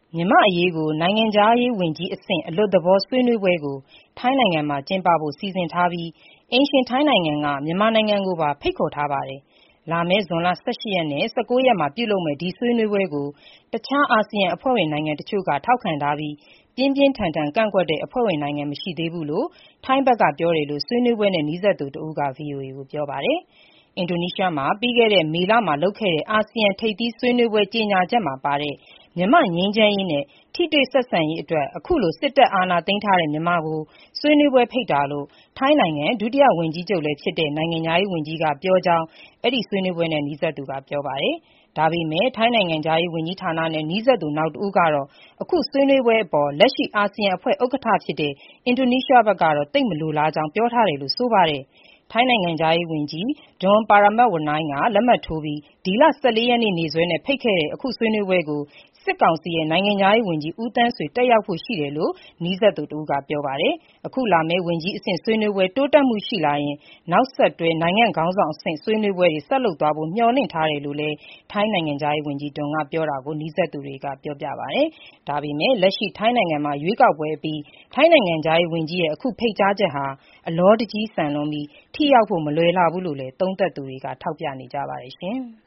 မြန်မာ့အရေးကိုနိုင်ငံခြားရေးဝန်ကြီးအဆင့်အလွတ်သဘောဆွေးနွေးပွဲကိုထိုင်းနိုင်ငံမှာကျင်းပဖို့စီစဉ်ထားပြီးအိမ်ရှင်ထိုင်းနိုင်ငံကမြန်မာနိုင်ငံကိုပါဖိတ်ခေါ်ထားပါတယ်။လာမယ့်ဇွန်လ18ရက်နဲ့19ရက်မှာပြုလုပ်မယ့်ဒီဆွေးနွေးပွဲကိုတခြားအာဆီယံအဖွဲ့ဝင်နိုင်ငံတချို့ကထောက်ခံထားပြီးပြင်းပြင်းထန်ထန်ကန့်ကွက်တဲ့အဖွဲ့ဝင်နိုင်ငံမရှိသေးဘူးလို့ထိုင်းဘက်ကပြောတယ်လို့ဆွေးနွေးပွဲနဲ့နီးစပ်သူတဦးက VOA ကိုပြောပါတယ်။အင်ဒိုနီးရှားမှာပြီးခဲ့တဲ့မေလမှာလုပ်ခဲ့တဲ့အာဆီယံထိပ်သီးဆွေးနွေးပွဲကြေညာချက်မှာပါတဲ့မြန်မာ့ငြိမ်းချမ်းရေးနဲ့ထိတွေ့ဆက်ဆံရေးအတွက်အခုလိုစစ်တပ်အာဏာသိမ်းထားတဲ့မြန်မာကိုဆွေးနွေးပွဲဖိတ်တာလို့ထိုင်းနိုင်ငံဒုတိယဝန်ကြီးချုပ်လည်းဖြစ်တဲ့နိုင်ငံခြားရေးဝန်ကြီးကပြောကြောင်းအဲဒီဆွေးနွေးပွဲနဲ့နီးစပ်သူကပြောပါတယ်။ဒါပေမဲ့ထိုင်းနိုင်ငံခြားရေးဝန်ကြီးဌာနနဲ့နီးစပ်သူနောက်တဦးကတော့အခုဆွေးနွေးပွဲအပေါ်လက်ရှိအာဆီယံအဖွဲ့ဥက္ကဋ္ဌဖြစ်တဲ့အင်ဒိုနီးရှားဘက်ကတော့သိပ်မလိုလားကြောင်းပြောထားတယ်လို့ဆိုပါတယ်။ထိုင်းနိုင်ငံခြားရေးဝန်ကြီး Don Pramudwinai ကလက်မှတ်ထိုးပြီးဒီလ14ရက်နေ့စွဲနဲ့ဖိတ်ခဲ့တဲ့အခုဆွေးနွေးပွဲကိုစစ်ကောင်စီရဲ့နိုင်ငံခြားရေးဝန်ကြီးဦးသန်းဆွေတက်ရောက်ဖို့ရှိတယ်လို့နီးစပ်သူတဦးကပြောပါတယ်။အခုလာမယ့်ဝန်ကြီးအဆင့်ဆွေးနွေးပွဲတိုးတက်မှုရှိလာရင်နောက်ဆက်တွဲနိုင်ငံခေါင်းဆောင်အဆင့်ဆွေးနွေးပွဲတွေဆက်လုပ်သွားဖို့မျှော်လင့်ထားတယ်လို့လည်းထိုင်းနိုင်ငံခြားရေးဝန်ကြီး Don ကပြောတာကိုနီးစပ်သူတွေကပြောပြပါတယ်။ဒါပေမဲ့လက်ရှိထိုင်းနိုင်ငံမှာရွေးကောက်ပွဲအပြီးထိုင်းနိုင်ငံခြားရေးဝန်ကြီးရဲ့အခုဖိတ်ကြားချက်ဟာအလောတကြီးဆန်လွန်းပြီးထိရောက်ဖို့မလွယ်လှဘူးလို့လည်းသုံးသပ်သူတွေကထောက်ပြနေကြပါတယ်ရှင်။